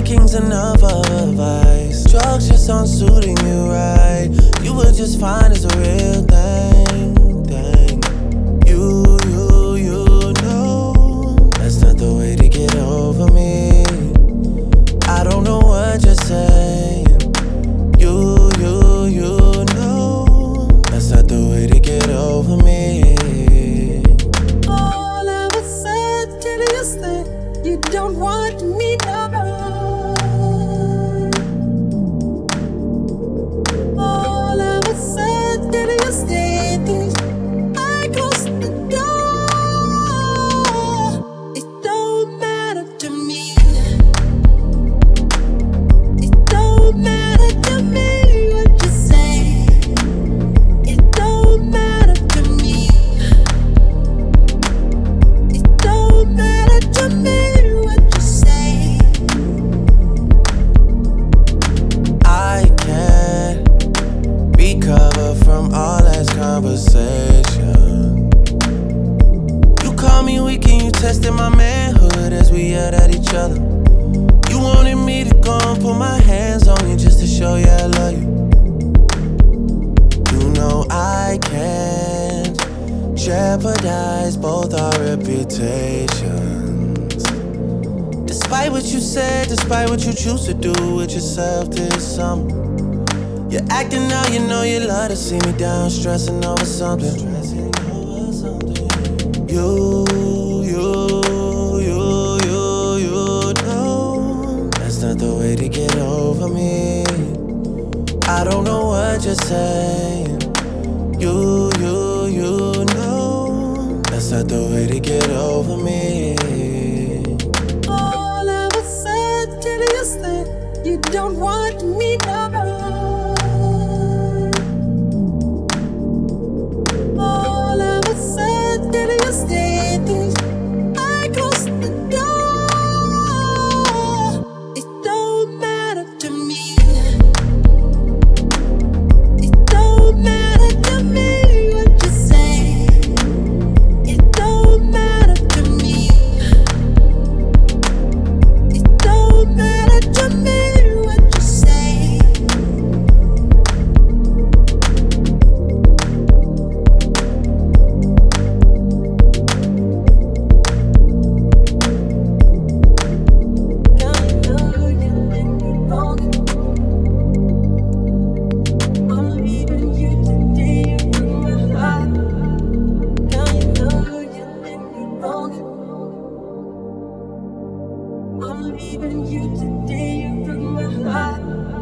Cocaine's enough of a vice. Drugs just aren't suiting you right. You were just fine as a real thing. You know that's not the way to get over me. I don't know what you're saying. You know that's not the way to get over me. All of a sudden you say you don't want me no more. All of a sudden you say things, I close the door. It don't matter to me. It don't matter to me what you say. It don't matter to me. It don't matter to me what you say. I can't recover from all last conversation. You call me weak and you tested my manhood as we yelled at each other. You wanted me to go and put my hands on you just to show you I love you. You know I can't jeopardize both our reputations. Despite what you said, despite what you choose to do with yourself this summer. You're acting now, you know you love to see me down, stressing over something. You know that's not the way to get over me. I don't know what you're saying. You know that's not the way to get over me. All of a sudden you say you don't want me no more. All of a sudden you say things, I close the door. It don't matter to me. It don't matter to me what you say. It don't matter to me. It don't matter to me what you say. Now you know you did me wrong. I'm leaving you today from my heart. Now you know you did me wrong. I'm leaving you today from my heart.